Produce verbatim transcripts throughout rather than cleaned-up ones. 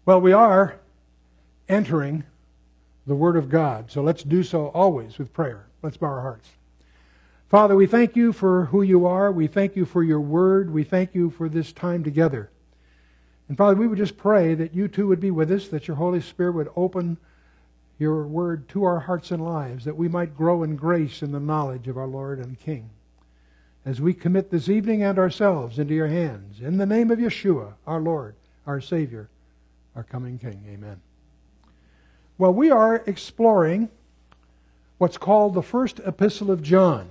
Well, we are entering the Word of God, so let's do so always with prayer. Let's bow our hearts. Father, we thank you for who you are. We thank you for your Word. We thank you for this time together. And Father, we would just pray that you too would be with us, that your Holy Spirit would open your Word to our hearts and lives, that we might grow in grace in the knowledge of our Lord and King. As we commit this evening and ourselves into your hands, in the name of Yeshua, our Lord, our Savior, our coming King. Amen. Well, we are exploring what's called the first epistle of John.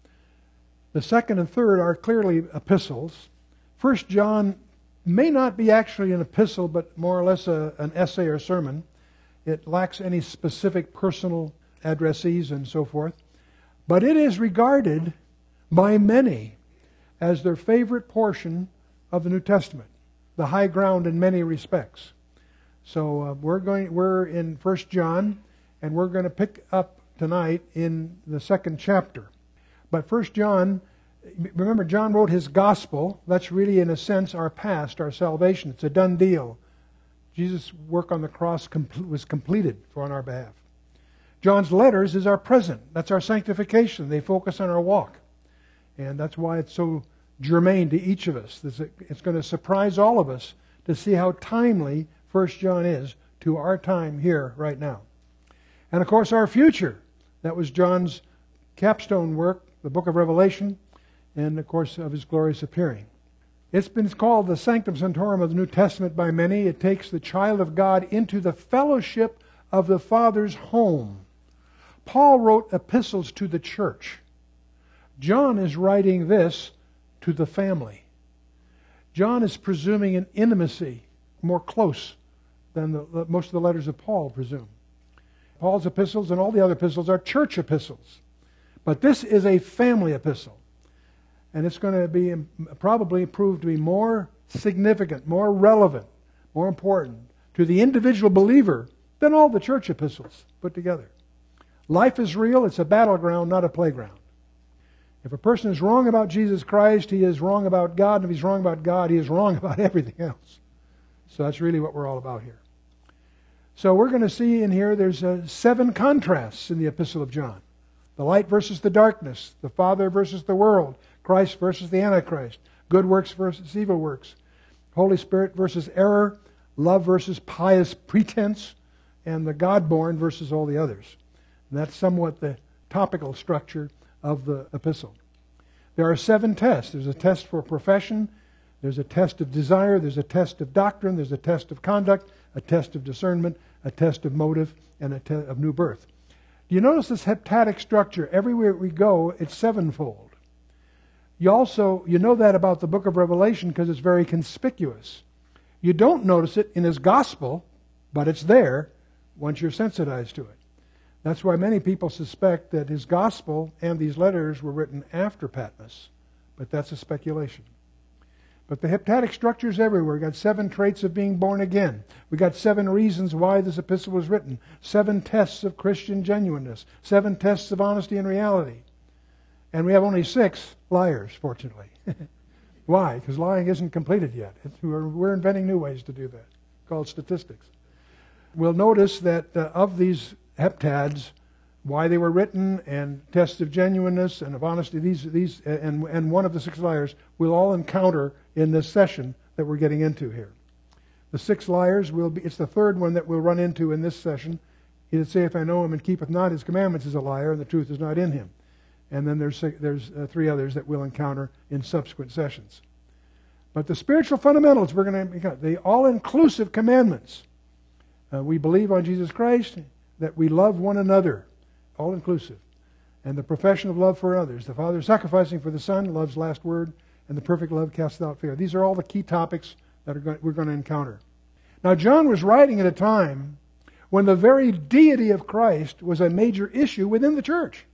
The second and third are clearly epistles. First John may not be actually an epistle, but more or less a, an essay or sermon. It lacks any specific personal addressees and so forth. But it is regarded by many as their favorite portion of the New Testament, the high ground in many respects. So uh, we're going. We're in First John, and we're going to pick up tonight in the second chapter. But First John, remember, John wrote his gospel. That's really, in a sense, our past, our salvation. It's a done deal. Jesus' work on the cross com- was completed for on our behalf. John's letters is our present. That's our sanctification. They focus on our walk, and that's why it's so germane to each of us. It's going to surprise all of us to see how timely First John is to our time here right now. And of course our future. That was John's capstone work, the book of Revelation, and of course of his glorious appearing. It's been called the Sanctum Sanctorum of the New Testament by many. It takes the child of God into the fellowship of the Father's home. Paul wrote epistles to the church. John is writing this to the family. John is presuming an intimacy more close than the, most of the letters of Paul presume. Paul's epistles and all the other epistles are church epistles. But this is a family epistle. And it's going to be probably proved to be more significant, more relevant, more important to the individual believer than all the church epistles put together. Life is real. It's a battleground, not a playground. If a person is wrong about Jesus Christ, he is wrong about God. And if he's wrong about God, he is wrong about everything else. So that's really what we're all about here. So we're going to see in here there's uh, seven contrasts in the Epistle of John. The light versus the darkness, the Father versus the world, Christ versus the Antichrist, good works versus evil works, Holy Spirit versus error, love versus pious pretense, and the God-born versus all the others. And that's somewhat the topical structure of the epistle. There are seven tests. There's a test for profession, there's a test of desire, there's a test of doctrine, there's a test of conduct, a test of discernment, a test of motive, and a test of new birth. Do you notice this heptadic structure? Everywhere we go, it's sevenfold. You also, you know that about the book of Revelation because it's very conspicuous. You don't notice it in his gospel, but it's there once you're sensitized to it. That's why many people suspect that his gospel and these letters were written after Patmos, but that's a speculation. But the heptadic structure is everywhere. We've got seven traits of being born again. We've got seven reasons why this epistle was written. Seven tests of Christian genuineness. Seven tests of honesty and reality. And we have only six liars, fortunately. Why? Because lying isn't completed yet. It's, we're, we're inventing new ways to do that, called statistics. We'll notice that uh, of these heptads, why they were written, and tests of genuineness and of honesty, these, these, and, and one of the six liars, we'll all encounter in this session that we're getting into here. The six liars will be, it's the third one that we'll run into in this session. He that saith, I know him, and keepeth not his commandments is a liar, and the truth is not in him. And then there's, there's uh, three others that we'll encounter in subsequent sessions. But the spiritual fundamentals, we're going to, the all-inclusive commandments. Uh, we believe on Jesus Christ, that we love one another, all-inclusive. And the profession of love for others. The Father sacrificing for the Son, love's last word, and the perfect love casts out fear. These are all the key topics that are going, we're going to encounter. Now, John was writing at a time when the very deity of Christ was a major issue within the church.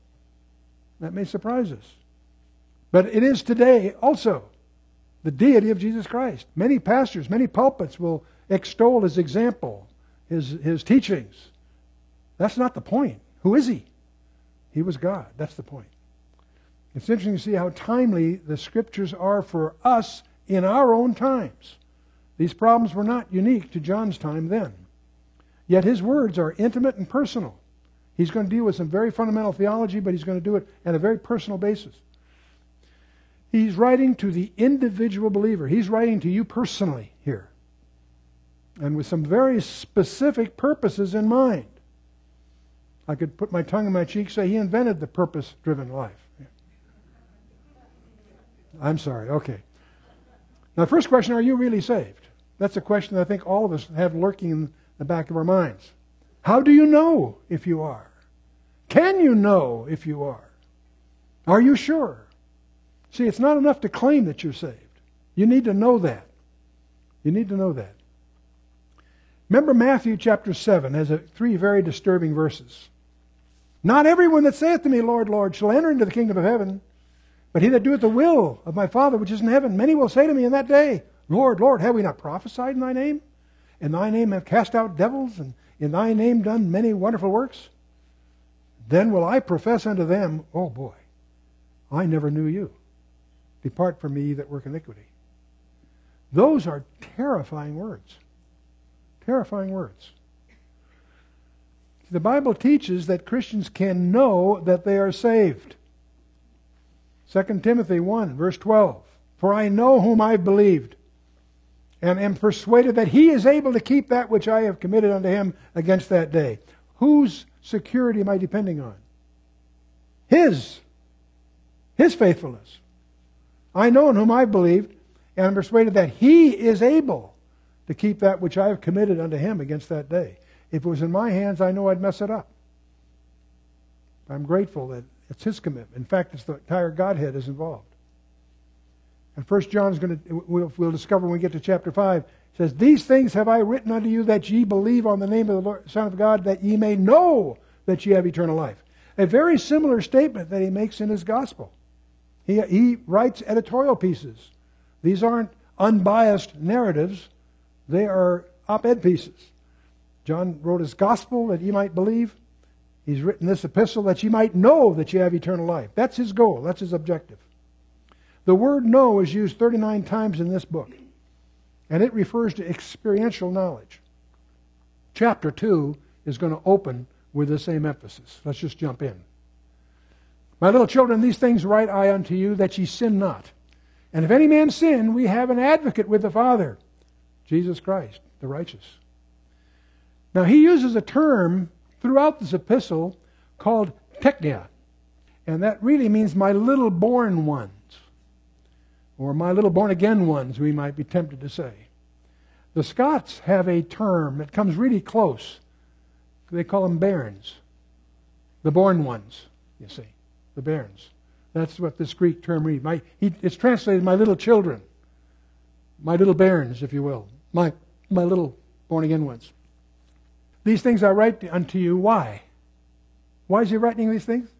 That may surprise us. But it is today also the deity of Jesus Christ. Many pastors, many pulpits will extol his example, his, his teachings. That's not the point. Who is he? He was God. That's the point. It's interesting to see how timely the Scriptures are for us in our own times. These problems were not unique to John's time then. Yet his words are intimate and personal. He's going to deal with some very fundamental theology, but he's going to do it on a very personal basis. He's writing to the individual believer. He's writing to you personally here. And with some very specific purposes in mind. I could put my tongue in my cheek and say he invented the purpose-driven life. I'm sorry, okay. Now, the first question, are you really saved? That's a question that I think all of us have lurking in the back of our minds. How do you know if you are? Can you know if you are? Are you sure? See, it's not enough to claim that you're saved. You need to know that. You need to know that. Remember Matthew chapter seven has a, three very disturbing verses. Not everyone that saith to me, Lord, Lord, shall enter into the kingdom of heaven, but he that doeth the will of my Father which is in heaven. Many will say to me in that day, Lord, Lord, have we not prophesied in thy name? In thy name have cast out devils, and in thy name done many wonderful works? Then will I profess unto them, oh boy, I never knew you. Depart from me, ye that work iniquity. Those are terrifying words. Terrifying words. The Bible teaches that Christians can know that they are saved. Second Timothy one, verse twelve. For I know whom I have believed, and am persuaded that he is able to keep that which I have committed unto him against that day. Whose security am I depending on? His. His faithfulness. I know in whom I believed, and am persuaded that he is able to keep that which I have committed unto him against that day. If it was in my hands, I know I'd mess it up. I'm grateful that it's his commitment. In fact, it's the entire Godhead is involved. And First John is going to, we'll, we'll discover when we get to chapter five, it says, These things have I written unto you, that ye believe on the name of the Lord, Son of God, that ye may know that ye have eternal life. A very similar statement that he makes in his gospel. He, he writes editorial pieces. These aren't unbiased narratives. They are op-ed pieces. John wrote his gospel that ye might believe. He's written this epistle that ye might know that ye have eternal life. That's his goal. That's his objective. The word know is used thirty-nine times in this book. And it refers to experiential knowledge. Chapter two is going to open with the same emphasis. Let's just jump in. My little children, these things write I unto you, that ye sin not. And if any man sin, we have an advocate with the Father, Jesus Christ, the righteous. Now he uses a term throughout this epistle called teknia. And that really means my little born ones. Or my little born again ones, we might be tempted to say. The Scots have a term that comes really close. They call them bairns. The born ones, you see. The bairns. That's what this Greek term reads. My, he, it's translated my little children. My little bairns, if you will. My, my little born again ones. These things I write unto you. Why? Why is he writing these things?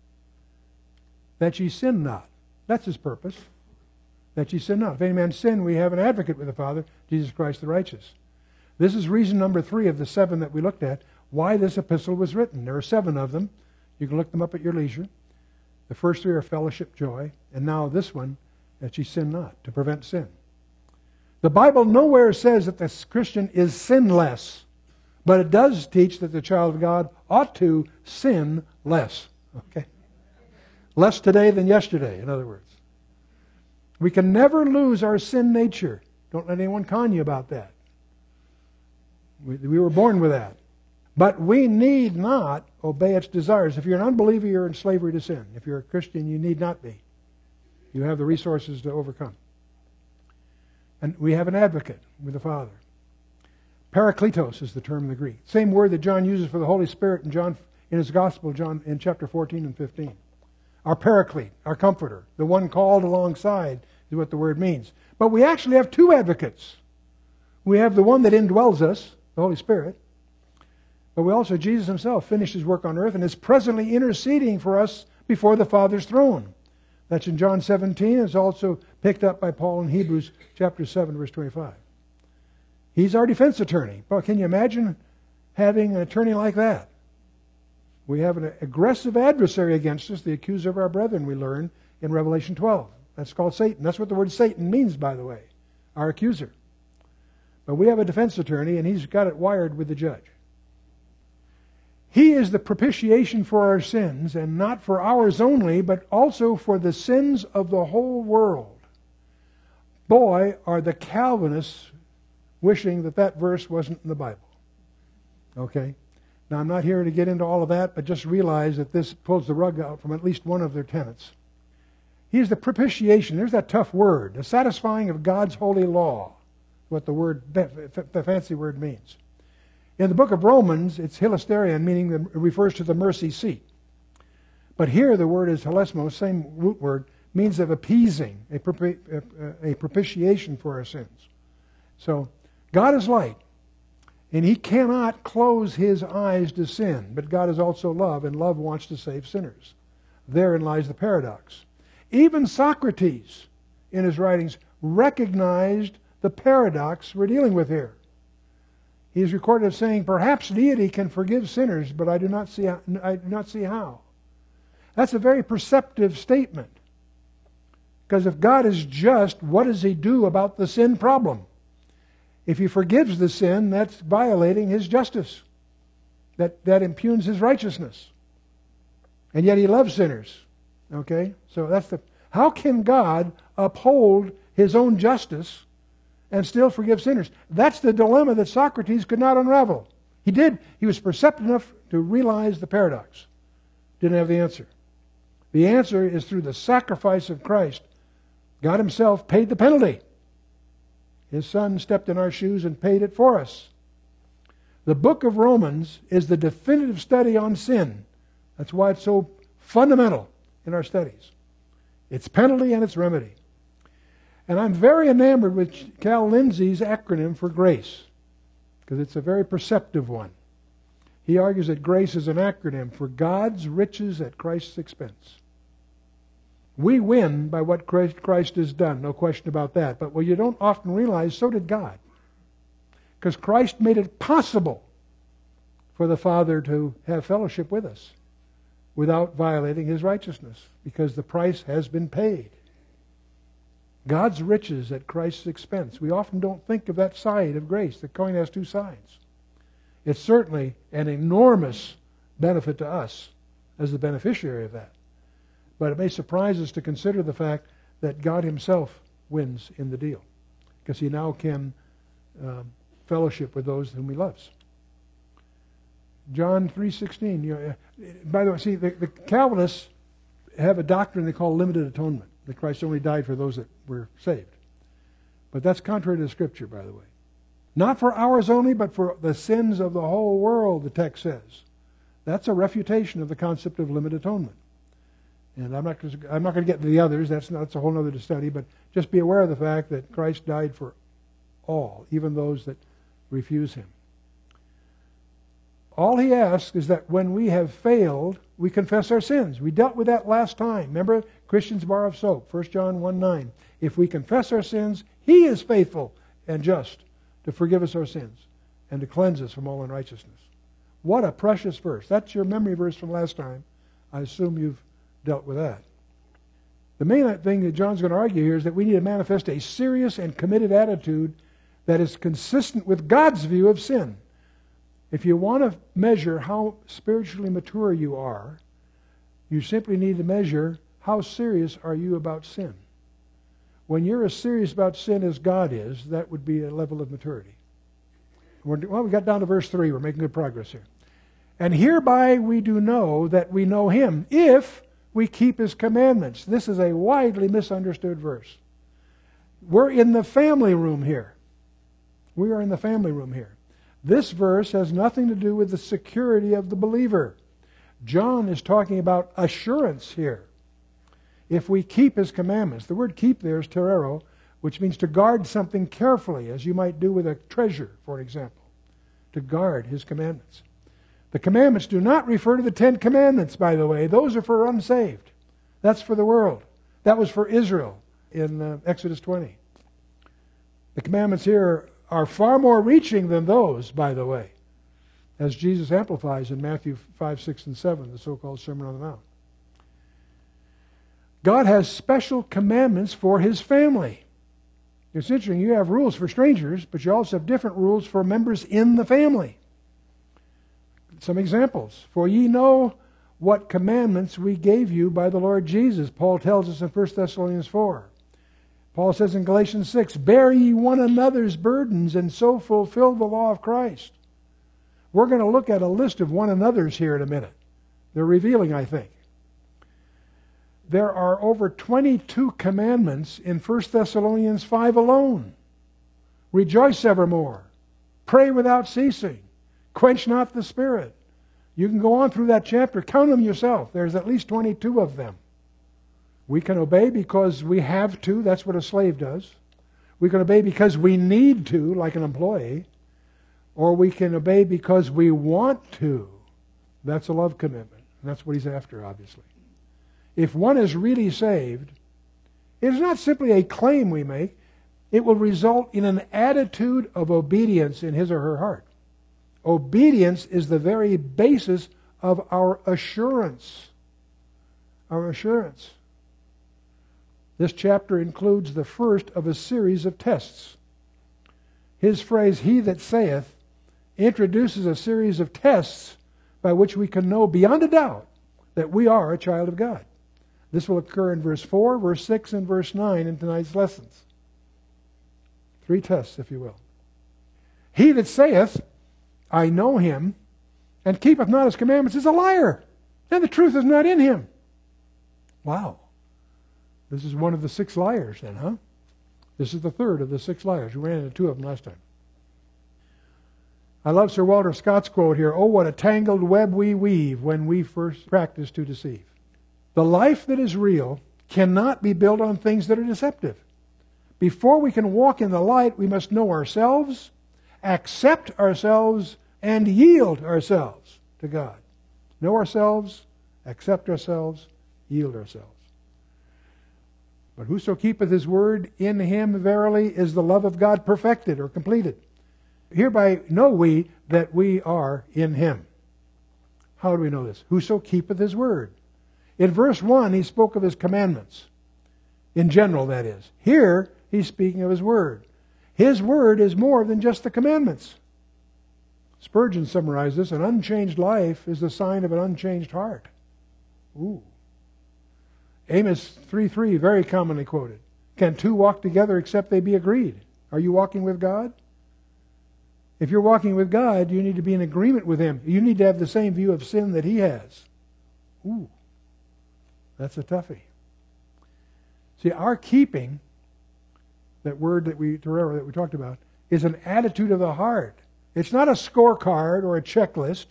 That ye sin not. That's his purpose. That ye sin not. If any man sin, we have an advocate with the Father, Jesus Christ the righteous. This is reason number three of the seven that we looked at, why this epistle was written. There are seven of them. You can look them up at your leisure. The first three are fellowship, joy, and now this one, that ye sin not, to prevent sin. The Bible nowhere says that the Christian is sinless, but it does teach that the child of God ought to sin less. Okay? Less today than yesterday, in other words. We can never lose our sin nature. Don't let anyone con you about that. We, we were born with that. But we need not obey its desires. If you're an unbeliever, you're in slavery to sin. If you're a Christian, you need not be. You have the resources to overcome. And we have an advocate with the Father. Parakletos is the term in the Greek. Same word that John uses for the Holy Spirit in John in his Gospel, John in chapter fourteen and fifteen. Our Paraclete, our Comforter, the one called alongside is what the word means. But we actually have two advocates. We have the one that indwells us, the Holy Spirit. But we also, Jesus himself finished his work on earth and is presently interceding for us before the Father's throne. That's in John seventeen. It's also picked up by Paul in Hebrews chapter seven, verse twenty-five. He's our defense attorney. But can you imagine having an attorney like that? We have an aggressive adversary against us, the accuser of our brethren, we learn in Revelation twelve. That's called Satan. That's what the word Satan means, by the way. Our accuser. But we have a defense attorney, and he's got it wired with the judge. He is the propitiation for our sins, and not for ours only, but also for the sins of the whole world. Boy, are the Calvinists wishing that that verse wasn't in the Bible. Okay? Now, I'm not here to get into all of that, but just realize that this pulls the rug out from at least one of their tenets. He is the propitiation. There's that tough word. The satisfying of God's holy law. What the word, the fancy word means. In the book of Romans, it's hilasterion, meaning it refers to the mercy seat. But here the word is hilasmos, same root word, means of appeasing, a, propi- a propitiation for our sins. So, God is light, and He cannot close His eyes to sin, but God is also love, and love wants to save sinners. Therein lies the paradox. Even Socrates, in his writings, recognized the paradox we're dealing with here. He is recorded as saying, perhaps deity can forgive sinners, but I do not see how, I do not see how. That's a very perceptive statement. Because if God is just, what does He do about the sin problem? If He forgives the sin, that's violating His justice. That, that impugns His righteousness. And yet He loves sinners. Okay? So that's the... How can God uphold His own justice and still forgive sinners? That's the dilemma that Socrates could not unravel. He did. He was perceptive enough to realize the paradox. Didn't have the answer. The answer is through the sacrifice of Christ. God Himself paid the penalty. His Son stepped in our shoes and paid it for us. The book of Romans is the definitive study on sin. That's why it's so fundamental in our studies. Its penalty and its remedy. And I'm very enamored with Cal Lindsay's acronym for grace, because it's a very perceptive one. He argues that grace is an acronym for God's riches at Christ's expense. We win by what Christ has done, no question about that. But what you don't often realize, so did God. Because Christ made it possible for the Father to have fellowship with us without violating His righteousness, because the price has been paid. God's riches at Christ's expense. We often don't think of that side of grace. The coin has two sides. It's certainly an enormous benefit to us as the beneficiary of that. But it may surprise us to consider the fact that God Himself wins in the deal, because He now can um, fellowship with those whom He loves. John three sixteen. You know, by the way, see, the, the Calvinists have a doctrine they call limited atonement, that Christ only died for those that were saved. But that's contrary to the Scripture, by the way. Not for ours only, but for the sins of the whole world, the text says. That's a refutation of the concept of limited atonement. And I'm not, I'm not going to get into the others. That's, not, that's a whole other study. But just be aware of the fact that Christ died for all, even those that refuse Him. All He asks is that when we have failed, we confess our sins. We dealt with that last time. Remember, Christian's bar of soap, First John one nine. If we confess our sins, He is faithful and just to forgive us our sins and to cleanse us from all unrighteousness. What a precious verse. That's your memory verse from last time. I assume you've dealt with that. The main thing that John's going to argue here is that we need to manifest a serious and committed attitude that is consistent with God's view of sin. If you want to measure how spiritually mature you are, you simply need to measure how serious are you about sin. When you're as serious about sin as God is, that would be a level of maturity. We're, well, we got down to verse three. We're making good progress here. And hereby we do know that we know Him, if we keep His commandments. This is a widely misunderstood verse. We're in the family room here. We are in the family room here. This verse has nothing to do with the security of the believer. John is talking about assurance here. If we keep His commandments. The word keep there is terero, which means to guard something carefully, as you might do with a treasure, for example. To guard His commandments. The commandments do not refer to the Ten Commandments, by the way. Those are for unsaved. That's for the world. That was for Israel in uh, Exodus twenty. The commandments here are far more reaching than those, by the way, as Jesus amplifies in Matthew five, six, and seven, the so-called Sermon on the Mount. God has special commandments for His family. It's interesting, you have rules for strangers, but you also have different rules for members in the family. Some examples. For ye know what commandments we gave you by the Lord Jesus, Paul tells us in First Thessalonians four. Paul says in Galatians six, bear ye one another's burdens and so fulfill the law of Christ. We're going to look at a list of one another's here in a minute. They're revealing, I think. There are over twenty-two commandments in First Thessalonians five alone. Rejoice evermore. Pray without ceasing. Quench not the Spirit. You can go on through that chapter. Count them yourself. There's at least twenty-two of them. We can obey because we have to. That's what a slave does. We can obey because we need to, like an employee. Or we can obey because we want to. That's a love commitment. And that's what he's after, obviously. If one is really saved, it is not simply a claim we make. It will result in an attitude of obedience in his or her heart. Obedience is the very basis of our assurance. Our assurance. This chapter includes the first of a series of tests. His phrase, he that saith, introduces a series of tests by which we can know beyond a doubt that we are a child of God. This will occur in verse four, verse six, and verse nine in tonight's lessons. Three tests, if you will. He that saith, I know him, and keepeth not his commandments, is a liar, and the truth is not in him. Wow. This is one of the six liars then, huh? This is the third of the six liars. We ran into two of them last time. I love Sir Walter Scott's quote here, oh, what a tangled web we weave when we first practice to deceive. The life that is real cannot be built on things that are deceptive. Before we can walk in the light, we must know ourselves, accept ourselves, and yield ourselves to God. Know ourselves, accept ourselves, yield ourselves. But whoso keepeth his word, in him verily is the love of God perfected or completed. Hereby know we that we are in him. How do we know this? Whoso keepeth his word. In verse one, he spoke of his commandments. In general, that is. Here, he's speaking of his word. His word is more than just the commandments. Spurgeon summarized this, an unchanged life is the sign of an unchanged heart. Ooh. Amos three three, very commonly quoted. Can two walk together except they be agreed? Are you walking with God? If you're walking with God, you need to be in agreement with him. You need to have the same view of sin that he has. Ooh. That's a toughie. See, our keeping, that word that we, Torero, that we talked about, is an attitude of the heart. It's not a scorecard or a checklist.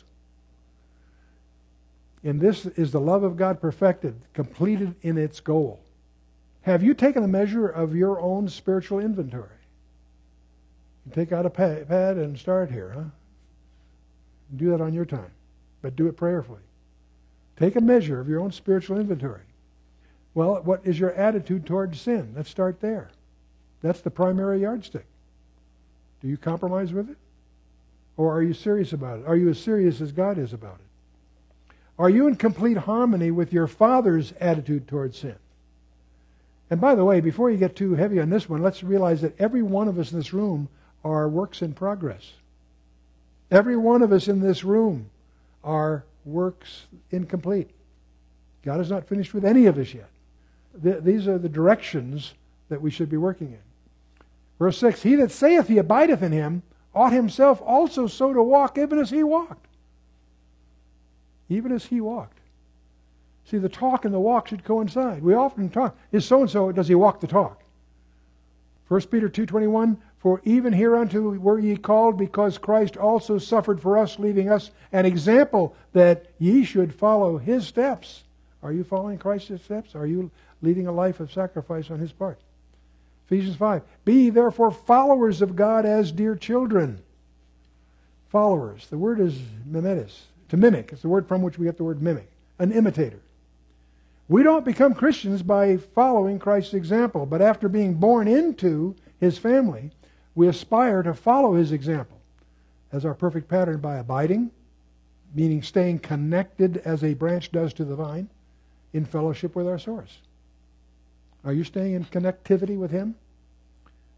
And this is the love of God perfected, completed in its goal. Have you taken a measure of your own spiritual inventory? You take out a pad and start here, huh? Do that on your time, but do it prayerfully. Take a measure of your own spiritual inventory. Well, what is your attitude towards sin? Let's start there. That's the primary yardstick. Do you compromise with it? Or are you serious about it? Are you as serious as God is about it? Are you in complete harmony with your Father's attitude towards sin? And by the way, before you get too heavy on this one, let's realize that every one of us in this room are works in progress. Every one of us in this room are works incomplete. God is not finished with any of us yet. Th- these are the directions that we should be working in. Verse six, he that saith he abideth in him ought himself also so to walk, even as he walked. Even as he walked. See, the talk and the walk should coincide. We often talk, is so-and-so, does he walk the talk? First Peter two twenty-one, for even hereunto were ye called, because Christ also suffered for us, leaving us an example that ye should follow his steps. Are you following Christ's steps? Are you leading a life of sacrifice on his part? Ephesians five, be ye therefore followers of God as dear children. Followers. The word is mimetis. To mimic. It's the word from which we get the word mimic. An imitator. We don't become Christians by following Christ's example, but after being born into his family, we aspire to follow his example as our perfect pattern by abiding, meaning staying connected as a branch does to the vine, in fellowship with our source. Are you staying in connectivity with him?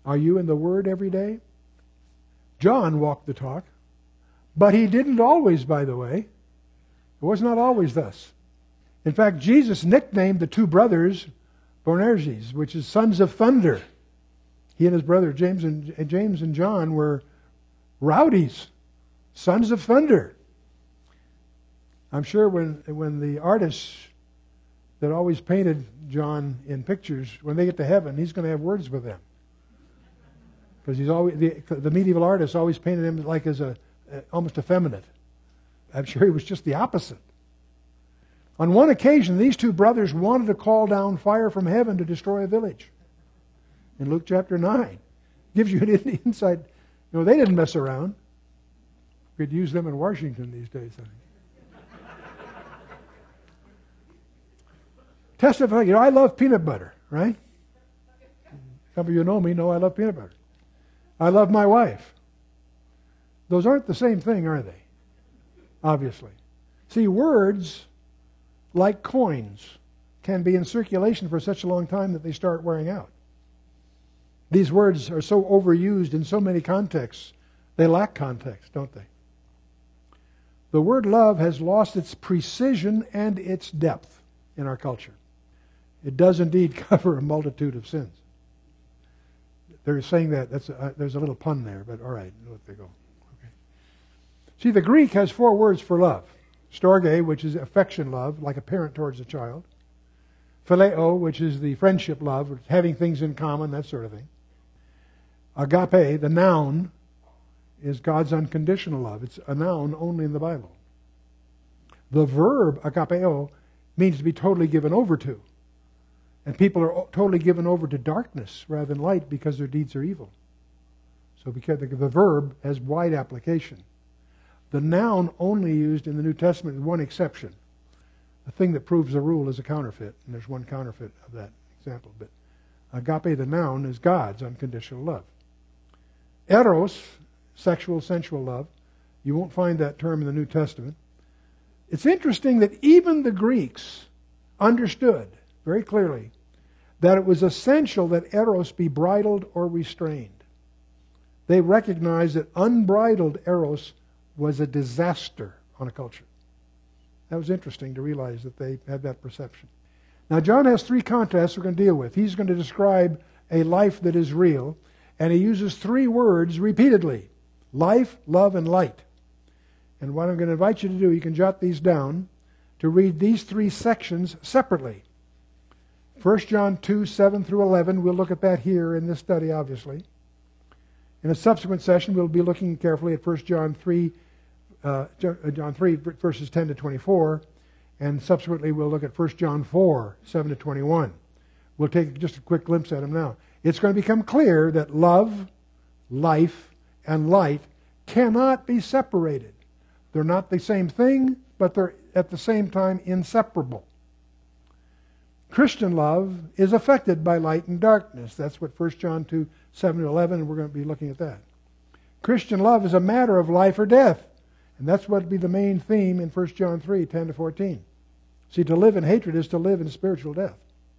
Are you in the Word every day? John walked the talk, but he didn't always, by the way. It was not always thus. In fact, Jesus nicknamed the two brothers Boanerges, which is sons of thunder. He and his brother James and James and John were rowdies, sons of thunder. I'm sure when when the artists that always painted John in pictures, when they get to heaven, he's going to have words with them. Because he's always the, the medieval artists always painted him like as a, a almost effeminate. I'm sure he was just the opposite. On one occasion, these two brothers wanted to call down fire from heaven to destroy a village. In Luke chapter nine, gives you an insight. You know, they didn't mess around. We could use them in Washington these days, I think. Testify, you know, I love peanut butter, right? Some of you know me, know I love peanut butter. I love my wife. Those aren't the same thing, are they? Obviously. See, words, like coins, can be in circulation for such a long time that they start wearing out. These words are so overused in so many contexts, they lack context, don't they? The word love has lost its precision and its depth in our culture. It does indeed cover a multitude of sins. They're saying that, that's a, uh, there's a little pun there, but all right, let they go. Okay. See, the Greek has four words for love. Storge, which is affection love, like a parent towards a child. Phileo, which is the friendship love, having things in common, that sort of thing. Agape, the noun, is God's unconditional love. It's a noun only in the Bible. The verb, agapeo, means to be totally given over to. And people are totally given over to darkness rather than light because their deeds are evil. So because the, the verb has wide application. The noun only used in the New Testament with one exception. The thing that proves the rule is a counterfeit, and there's one counterfeit of that example. But agape, the noun, is God's unconditional love. Eros, sexual, sensual love. You won't find that term in the New Testament. It's interesting that even the Greeks understood very clearly that it was essential that eros be bridled or restrained. They recognized that unbridled eros was a disaster on a culture. That was interesting to realize that they had that perception. Now, John has three contrasts we're going to deal with. He's going to describe a life that is real, and he uses three words repeatedly: life, love, and light. And what I'm going to invite you to do, you can jot these down, to read these three sections separately. First John two, seven through eleven, we'll look at that here in this study, obviously. In a subsequent session, we'll be looking carefully at First John three, uh, John three, verses ten to twenty-four, and subsequently we'll look at First John four, seven to twenty-one. We'll take just a quick glimpse at them now. It's going to become clear that love, life, and light cannot be separated. They're not the same thing, but they're at the same time inseparable. Christian love is affected by light and darkness. That's what First John two, seven to eleven, and we're going to be looking at that. Christian love is a matter of life or death. And that's what would be the main theme in First John three, ten to fourteen. See, to live in hatred is to live in spiritual death.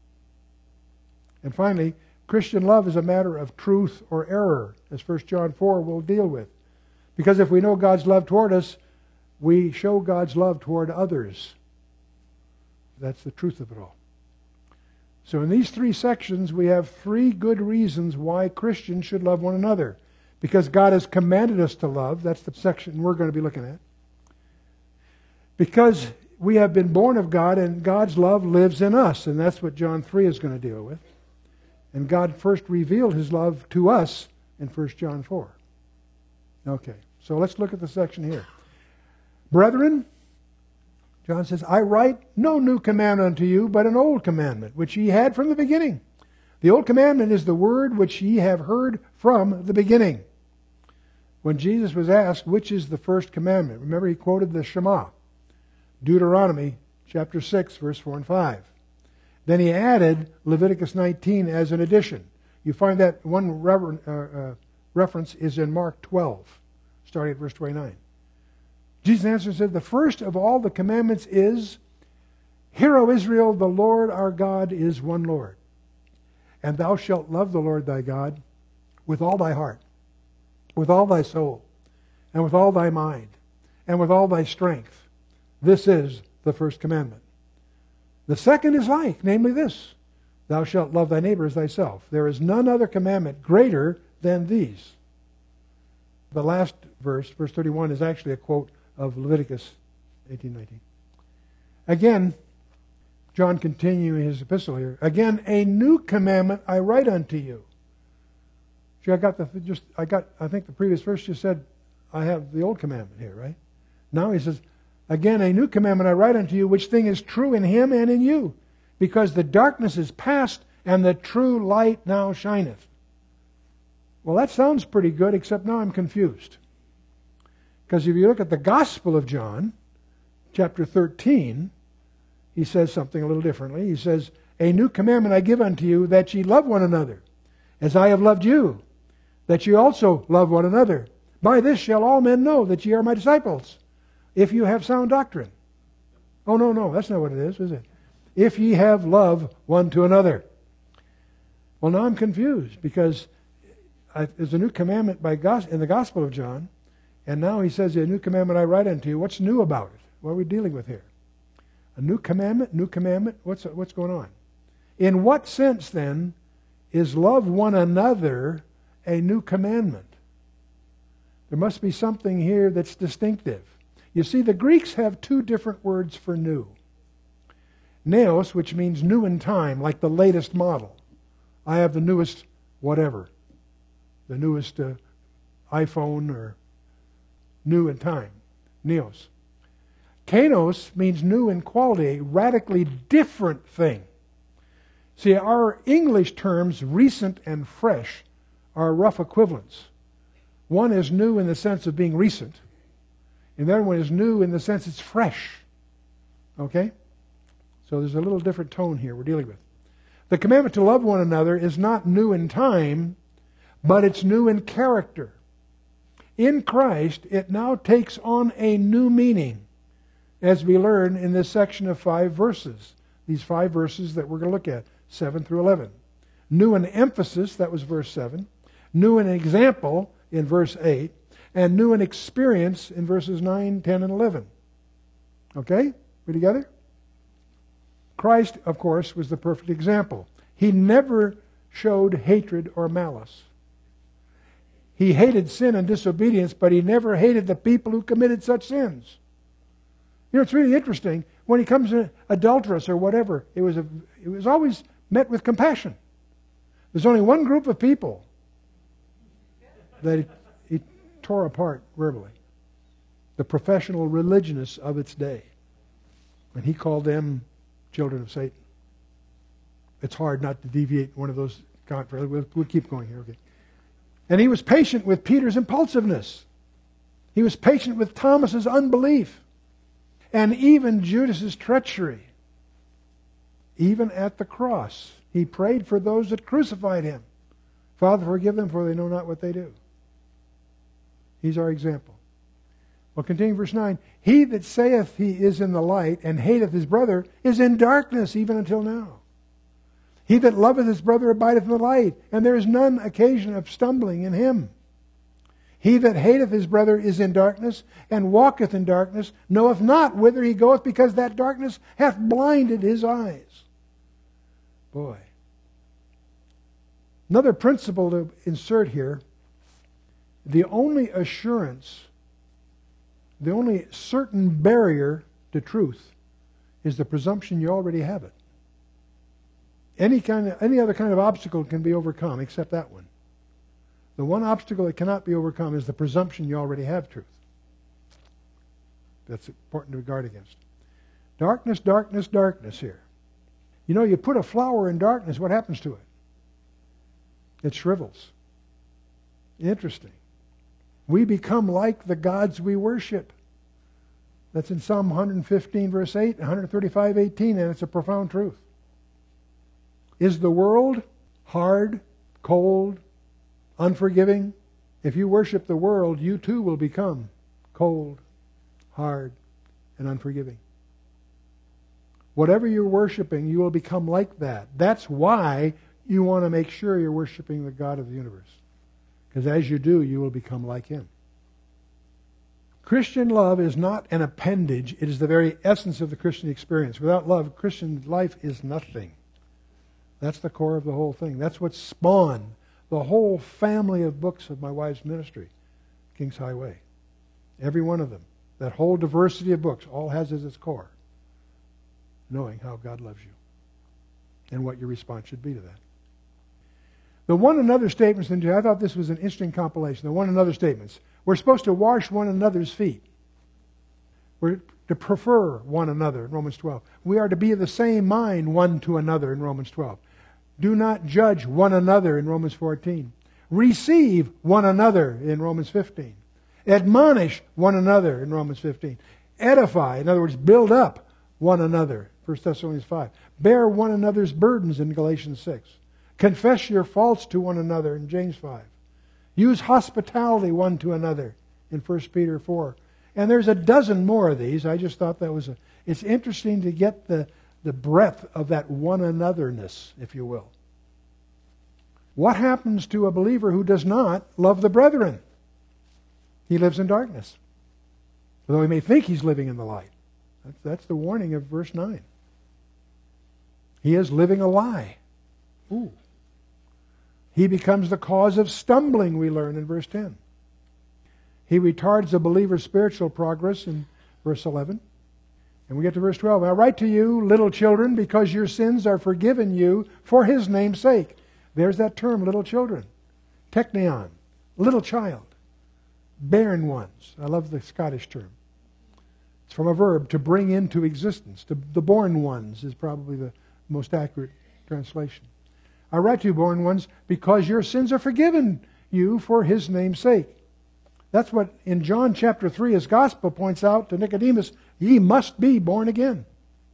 And finally, Christian love is a matter of truth or error, as First John four will deal with. Because if we know God's love toward us, we show God's love toward others. That's the truth of it all. So in these three sections, we have three good reasons why Christians should love one another. Because God has commanded us to love. That's the section we're going to be looking at. Because we have been born of God and God's love lives in us. And that's what John three is going to deal with. And God first revealed His love to us in First John four. Okay, so let's look at the section here. Brethren, John says, I write no new commandment unto you, but an old commandment, which ye had from the beginning. The old commandment is the word which ye have heard from the beginning. When Jesus was asked, which is the first commandment? Remember, he quoted the Shema, Deuteronomy chapter six, verse four and five. Then he added Leviticus nineteen as an addition. You find that one rever- uh, uh, reference is in Mark twelve, starting at verse twenty-nine. Jesus answered and said, the first of all the commandments is, Hear, O Israel, the Lord our God is one Lord. And thou shalt love the Lord thy God with all thy heart, with all thy soul, and with all thy mind, and with all thy strength. This is the first commandment. The second is like, namely this, thou shalt love thy neighbor as thyself. There is none other commandment greater than these. The last verse, verse thirty-one, is actually a quote of Leviticus eighteen nineteen. Again, John continuing his epistle here. Again, a new commandment I write unto you. See, I got the just I got I think the previous verse just said I have the old commandment here, right? Now he says, again, a new commandment I write unto you, which thing is true in him and in you, because the darkness is past and the true light now shineth. Well, that sounds pretty good, except now I'm confused. Because if you look at the Gospel of John, chapter thirteen, he says something a little differently. He says, a new commandment I give unto you, that ye love one another, as I have loved you, that ye also love one another. By this shall all men know that ye are my disciples, if you have sound doctrine. Oh, no, no, that's not what it is, is it? If ye have love one to another. Well, now I'm confused, because there's a new commandment by gos- in the Gospel of John, and now he says, a new commandment I write unto you. What's new about it? What are we dealing with here? A new commandment? New commandment? What's, what's going on? In what sense, then, is love one another a new commandment? There must be something here that's distinctive. You see, the Greeks have two different words for new. Neos, which means new in time, like the latest model. I have the newest whatever. The newest uh, iPhone or new in time. Neos. Kainos means new in quality, a radically different thing. See, our English terms, recent and fresh, are rough equivalents. One is new in the sense of being recent, and the other one is new in the sense it's fresh. Okay? So there's a little different tone here we're dealing with. The commandment to love one another is not new in time, but it's new in character. In Christ, it now takes on a new meaning, as we learn in this section of five verses. These five verses that we're going to look at, seven through eleven. New in emphasis, that was verse seven. New in example in verse eight. And new in experience in verses nine, ten, and eleven. Okay? We together? Christ, of course, was the perfect example. He never showed hatred or malice. He hated sin and disobedience, but he never hated the people who committed such sins. You know, it's really interesting. When he comes to adulterous or whatever, it was, a, it was always met with compassion. There's only one group of people that he, he tore apart verbally. The professional religionists of its day. And he called them children of Satan. It's hard not to deviate one of those. We'll, we'll keep going here. Okay. And he was patient with Peter's impulsiveness. He was patient with Thomas's unbelief. And even Judas's treachery. Even at the cross, he prayed for those that crucified him. Father, forgive them, for they know not what they do. He's our example. Well, continue verse nine. He that saith he is in the light and hateth his brother is in darkness even until now. He that loveth his brother abideth in the light, and there is none occasion of stumbling in him. He that hateth his brother is in darkness, and walketh in darkness, knoweth not whither he goeth, because that darkness hath blinded his eyes. Boy. Another principle to insert here. The only assurance, the only certain barrier to truth is the presumption you already have it. Any kind of, any other kind of obstacle can be overcome except that one. The one obstacle that cannot be overcome is the presumption you already have truth. That's important to guard against. Darkness, darkness, darkness here. You know, you put a flower in darkness, what happens to it? It shrivels. Interesting. We become like the gods we worship. That's in Psalm one fifteen, verse eight, and one thirty-five, eighteen, and it's a profound truth. Is the world hard, cold, unforgiving? If you worship the world, you too will become cold, hard, and unforgiving. Whatever you're worshiping, you will become like that. That's why you want to make sure you're worshiping the God of the universe. Because as you do, you will become like Him. Christian love is not an appendage. It is the very essence of the Christian experience. Without love, Christian life is nothing. That's the core of the whole thing. That's what spawned the whole family of books of my wife's ministry, King's Highway. Every one of them. That whole diversity of books all has as its core knowing how God loves you and what your response should be to that. The one another statements, and I thought this was an interesting compilation. The one another statements. We're supposed to wash one another's feet. We're to prefer one another in Romans twelve. We are to be of the same mind one to another in Romans twelve. Do not judge one another in Romans fourteen. Receive one another in Romans fifteen. Admonish one another in Romans fifteen. Edify, in other words, build up one another, First Thessalonians five. Bear one another's burdens in Galatians six. Confess your faults to one another in James five. Use hospitality one to another in First Peter four. And there's a dozen more of these. I just thought that was a... It's interesting to get the, the breadth of that one anotherness, if you will. What happens to a believer who does not love the brethren? He lives in darkness. Although he may think he's living in the light. That's, that's the warning of verse nine. He is living a lie. Ooh. He becomes the cause of stumbling, we learn in verse ten. He retards the believer's spiritual progress in verse eleven. And we get to verse twelve. I write to you, little children, because your sins are forgiven you for His name's sake. There's that term, little children. Tekneon, little child. Barren ones. I love the Scottish term. It's from a verb, to bring into existence. To, the born ones is probably the most accurate translation. I write to you, born ones, because your sins are forgiven you for His name's sake. That's what in John chapter three, his gospel points out to Nicodemus, ye must be born again.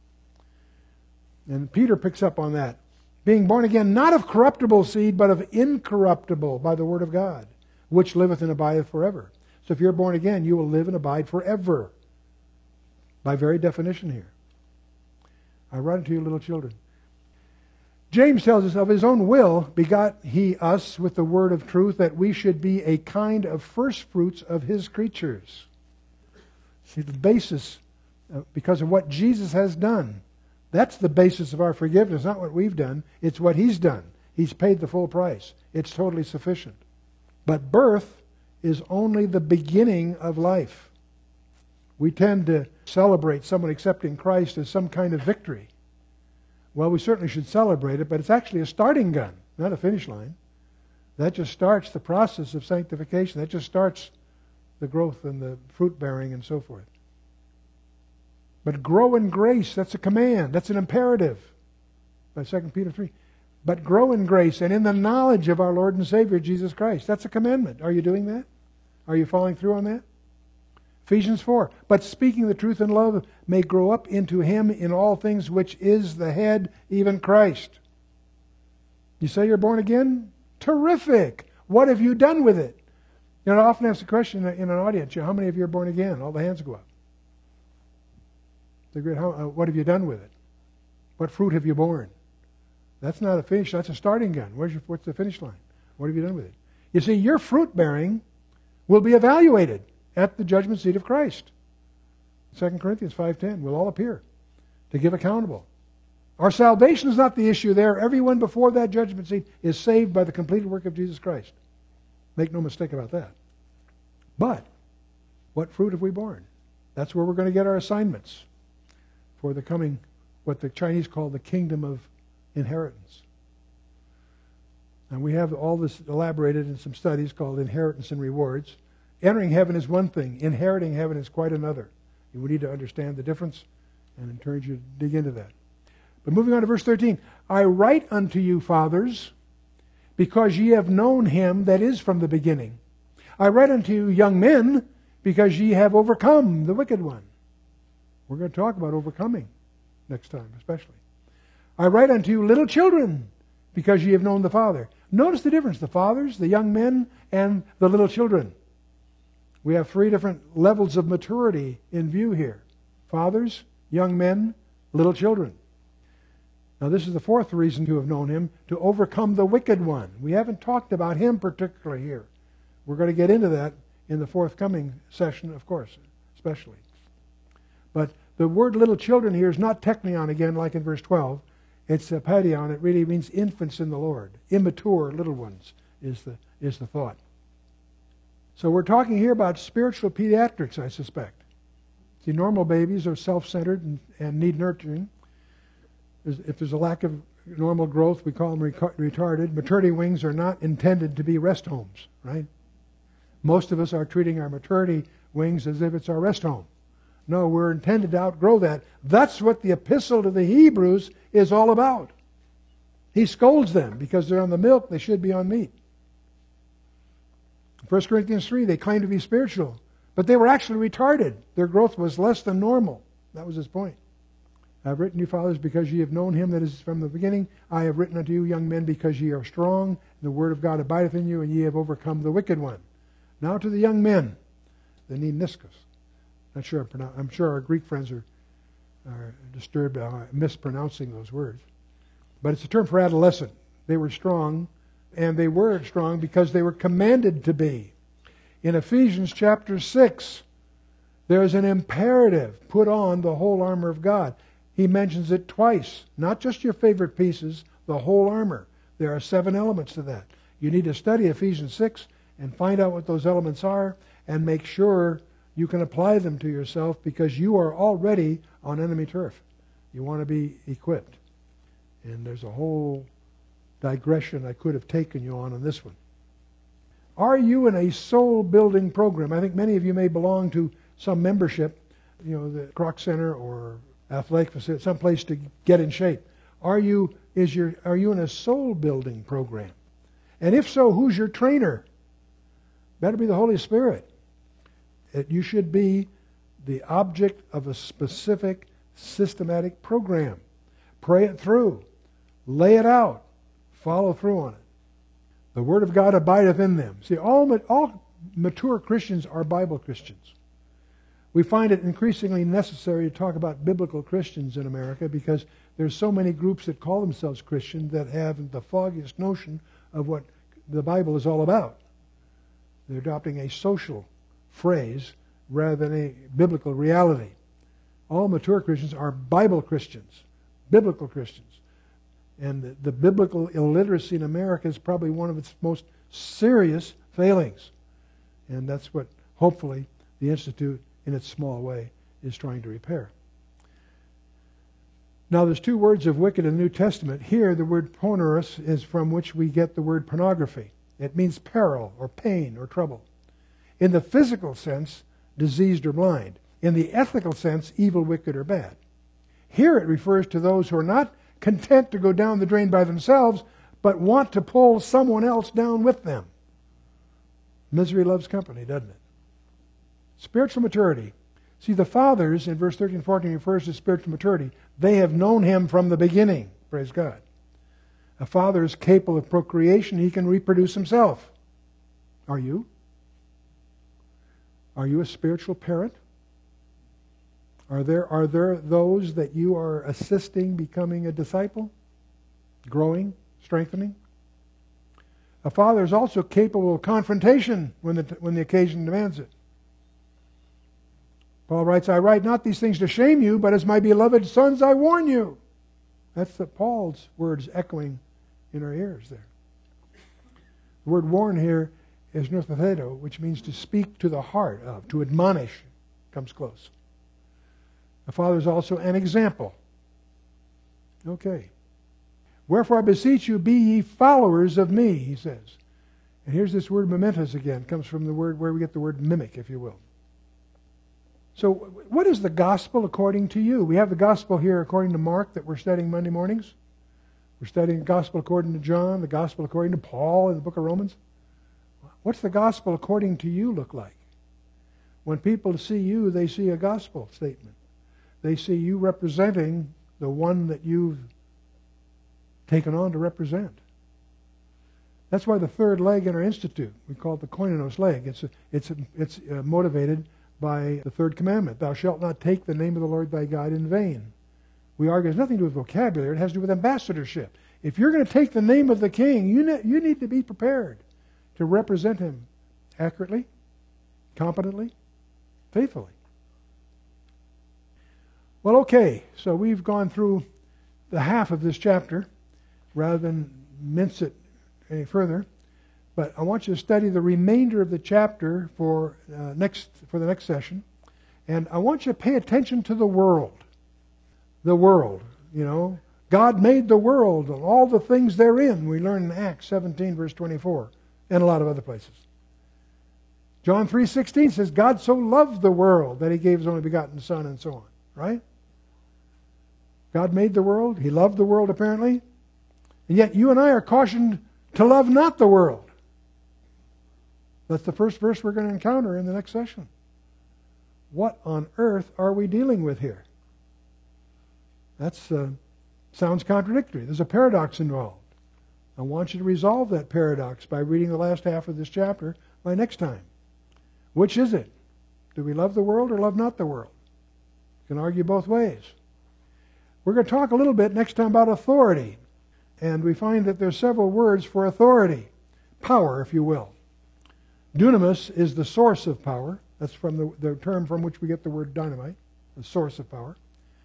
And Peter picks up on that. Being born again, not of corruptible seed, but of incorruptible by the word of God, which liveth and abideth forever. So if you're born again, you will live and abide forever. By very definition here. I write unto you, little children. James tells us, of His own will begot He us with the word of truth, that we should be a kind of first fruits of His creatures. See, the basis, uh, because of what Jesus has done, that's the basis of our forgiveness, not what we've done. It's what He's done. He's paid the full price. It's totally sufficient. But birth is only the beginning of life. We tend to celebrate someone accepting Christ as some kind of victory. Well, we certainly should celebrate it, but it's actually a starting gun, not a finish line. That just starts the process of sanctification. That just starts the growth and the fruit bearing and so forth. But grow in grace, that's a command. That's an imperative by Second Peter three. But grow in grace and in the knowledge of our Lord and Savior, Jesus Christ. That's a commandment. Are you doing that? Are you following through on that? Ephesians four, but speaking the truth in love may grow up into Him in all things, which is the head, even Christ. You say you're born again? Terrific! What have you done with it? You know, I often ask the question in an audience, how many of you are born again? All the hands go up. How, uh, what have you done with it? What fruit have you borne? That's not a finish, that's a starting gun. Where's your, what's the finish line? What have you done with it? You see, your fruit bearing will be evaluated at the judgment seat of Christ. Second Corinthians five ten will all appear to give accountable. Our salvation is not the issue there. Everyone before that judgment seat is saved by the completed work of Jesus Christ. Make no mistake about that. But what fruit have we borne? That's where we're going to get our assignments for the coming, what the Chinese call the kingdom of inheritance. And we have all this elaborated in some studies called Inheritance and Rewards. Entering heaven is one thing. Inheriting heaven is quite another. We need to understand the difference and encourage you to dig into that. But moving on to verse thirteen. I write unto you, fathers, because ye have known Him that is from the beginning. I write unto you, young men, because ye have overcome the wicked one. We're going to talk about overcoming next time, especially. I write unto you, little children, because ye have known the Father. Notice the difference. The fathers, the young men, and the little children. We have three different levels of maturity in view here. Fathers, young men, little children. Now this is the fourth reason to have known Him, to overcome the wicked one. We haven't talked about Him particularly here. We're going to get into that in the forthcoming session, of course, especially. But the word little children here is not teknion again, like in verse twelve. It's a paidion. It really means infants in the Lord. Immature little ones is the, is the thought. So we're talking here about spiritual pediatrics, I suspect. See, normal babies are self-centered and, and need nurturing. There's, if there's a lack of normal growth, we call them reco- retarded. Maternity wings are not intended to be rest homes, right? Most of us are treating our maternity wings as if it's our rest home. No, we're intended to outgrow that. That's what the epistle to the Hebrews is all about. He scolds them because they're on the milk, they should be on meat. First Corinthians three, they claim to be spiritual, but they were actually retarded. Their growth was less than normal. That was his point. I've written you, fathers, because ye have known him that is from the beginning. I have written unto you, young men, because ye are strong, and the word of God abideth in you, and ye have overcome the wicked one. Now to the young men, they need niskos. Not sure I'm, pronoun- I'm sure our Greek friends are, are disturbed by mispronouncing those words. But it's a term for adolescent. They were strong, and they were strong because they were commanded to be. In Ephesians chapter six, there's an imperative, put on the whole armor of God. He mentions it twice, not just your favorite pieces, the whole armor. There are seven elements to that. You need to study Ephesians six and find out what those elements are and make sure you can apply them to yourself because you are already on enemy turf. You want to be equipped. And there's a whole digression I could have taken you on on this one. Are you in a soul-building program? I think many of you may belong to some membership, you know, the Croc Center or athletic facility, some place to get in shape. Are you is your are you in a soul-building program? And if so, who's your trainer? Better be the Holy Spirit. It, you should be the object of a specific systematic program. Pray it through. Lay it out. Follow through on it. The Word of God abideth in them. See, all, all mature Christians are Bible Christians. We find it increasingly necessary to talk about biblical Christians in America because there's so many groups that call themselves Christian that have the foggiest notion of what the Bible is all about. They're adopting a social phrase rather than a biblical reality. All mature Christians are Bible Christians, biblical Christians. And the, the biblical illiteracy in America is probably one of its most serious failings. And that's what, hopefully, the Institute, in its small way, is trying to repair. Now, there's two words of wicked in the New Testament. Here, the word poneros is from which we get the word pornography. It means peril or pain or trouble. In the physical sense, diseased or blind. In the ethical sense, evil, wicked, or bad. Here it refers to those who are not content to go down the drain by themselves, but want to pull someone else down with them. Misery loves company, doesn't it? Spiritual maturity. See, the fathers, in verse thirteen and fourteen, refers to spiritual maturity. They have known him from the beginning. Praise God. A father is capable of procreation. He can reproduce himself. Are you? Are you a spiritual parent? Are there, are there those that you are assisting becoming a disciple? Growing? Strengthening? A father is also capable of confrontation when the, when the occasion demands it. Paul writes, I write not these things to shame you, but as my beloved sons I warn you. That's the Paul's words echoing in our ears there. The word warn here is northetheto, which means to speak to the heart of, to admonish. Comes close. A father is also an example. Okay. Wherefore I beseech you, be ye followers of me, he says. And here's this word mementos again. It comes from the word where we get the word mimic, if you will. So what is the gospel according to you? We have the gospel here according to Mark that we're studying Monday mornings. We're studying the gospel according to John, the gospel according to Paul in the book of Romans. What's the gospel according to you look like? When people see you, they see a gospel statement. They see you representing the one that you've taken on to represent. That's why the third leg in our institute, we call it the koinonos leg. It's, a, it's, a, it's uh, motivated by the third commandment. Thou shalt not take the name of the Lord thy God in vain. We argue it has nothing to do with vocabulary. It has to do with ambassadorship. If you're going to take the name of the king, you, ne- you need to be prepared to represent him accurately, competently, faithfully. Well, okay, so we've gone through the half of this chapter rather than mince it any further. But I want you to study the remainder of the chapter for uh, next for the next session. And I want you to pay attention to the world. The world, you know. God made the world and all the things therein. We learn in Acts seventeen, verse twenty-four, and a lot of other places. John three sixteen says, God so loved the world that He gave His only begotten Son, and so on. Right? God made the world. He loved the world, apparently. And yet you and I are cautioned to love not the world. That's the first verse we're going to encounter in the next session. What on earth are we dealing with here? That uh, sounds contradictory. There's a paradox involved. I want you to resolve that paradox by reading the last half of this chapter by next time. Which is it? Do we love the world or love not the world? You can argue both ways. We're going to talk a little bit next time about authority. And we find that there's several words for authority. Power, if you will. Dunamis is the source of power. That's from the, the term from which we get the word dynamite, the source of power.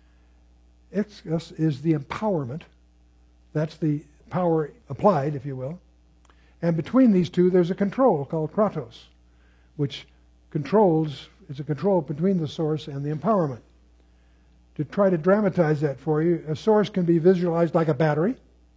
Exus is the empowerment. That's the power applied, if you will. And between these two, there's a control called kratos, which controls, is a control between the source and the empowerment. To try to dramatize that for you, a source can be visualized like a battery,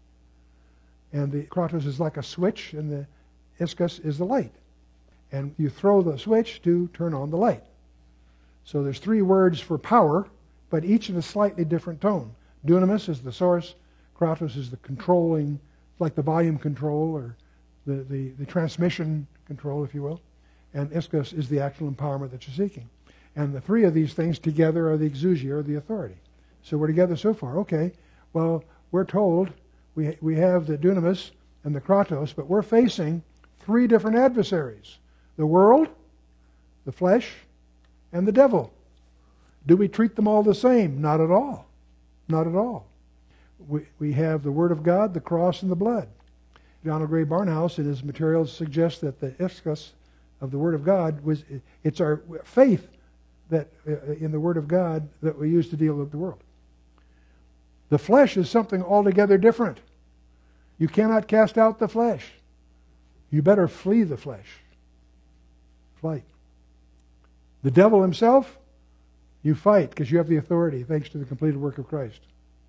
and the kratos is like a switch, and the iskus is the light. And you throw the switch to turn on the light. So there's three words for power, but each in a slightly different tone. Dunamis is the source, kratos is the controlling, like the volume control or the, the, the transmission control, if you will, and iskus is the actual empowerment that you're seeking. And the three of these things together are the exousia, or the authority. So we're together so far. Okay, well, we're told we, we have the dunamis and the kratos, but we're facing three different adversaries. The world, the flesh, and the devil. Do we treat them all the same? Not at all. Not at all. We, we have the Word of God, the cross, and the blood. Donald Gray Barnhouse in his materials suggests that the iskus of the Word of God was, it's our faith that uh, in the Word of God that we use to deal with the world. The flesh is something altogether different. You cannot cast out the flesh. You better flee the flesh. Flight. The devil himself, you fight because you have the authority thanks to the completed work of Christ.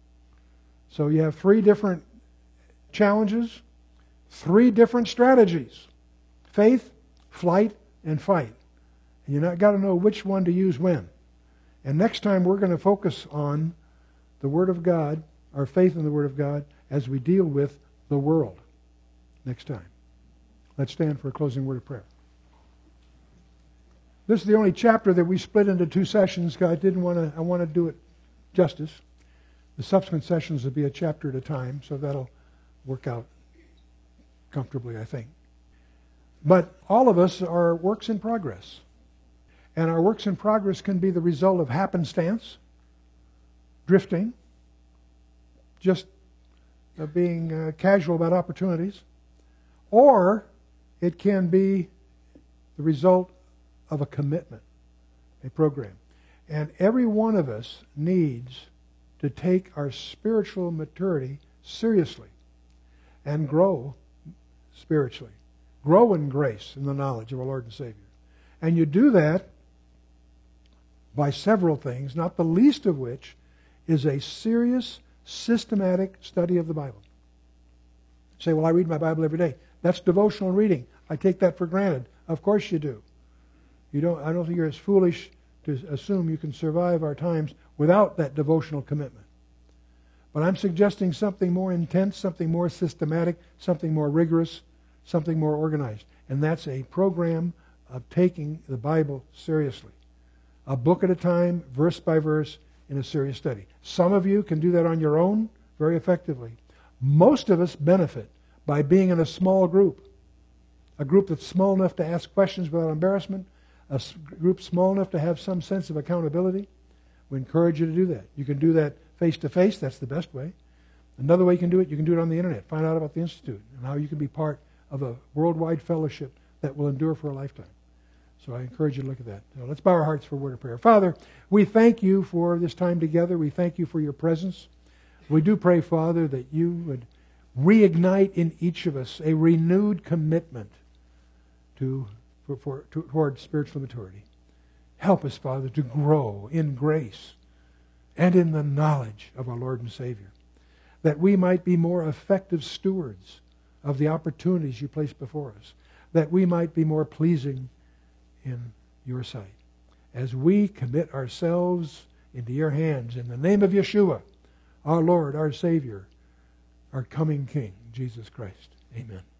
So you have three different challenges, three different strategies. Faith, flight, and fight. And you've got to know which one to use when. And next time we're going to focus on the Word of God, our faith in the Word of God, as we deal with the world. Next time. Let's stand for a closing word of prayer. This is the only chapter that we split into two sessions because I didn't want to, I want to do it justice. The subsequent sessions will be a chapter at a time, so that'll work out comfortably, I think. But all of us are works in progress. And our works in progress can be the result of happenstance, drifting, just uh, being uh, casual about opportunities, or it can be the result of a commitment, a program. And every one of us needs to take our spiritual maturity seriously and grow spiritually. Grow in grace and the knowledge of our Lord and Savior. And you do that by several things, not the least of which is a serious, systematic study of the Bible. You say, well, I read my Bible every day. That's devotional reading. I take that for granted. Of course you do. You don't. I don't think you're as foolish to assume you can survive our times without that devotional commitment. But I'm suggesting something more intense, something more systematic, something more rigorous, something more organized. And that's a program of taking the Bible seriously. A book at a time, verse by verse, in a serious study. Some of you can do that on your own very effectively. Most of us benefit by being in a small group. A group that's small enough to ask questions without embarrassment. A group small enough to have some sense of accountability. We encourage you to do that. You can do that face-to-face. That's the best way. Another way you can do it, you can do it on the internet. Find out about the Institute and how you can be part of a worldwide fellowship that will endure for a lifetime. So I encourage you to look at that. So let's bow our hearts for a word of prayer. Father, we thank you for this time together. We thank you for your presence. We do pray, Father, that you would reignite in each of us a renewed commitment to, for, for, to, toward spiritual maturity. Help us, Father, to grow in grace and in the knowledge of our Lord and Savior, that we might be more effective stewards of the opportunities you place before us, that we might be more pleasing in your sight. As we commit ourselves into your hands in the name of Yeshua, our Lord, our Savior, our coming King, Jesus Christ. Amen.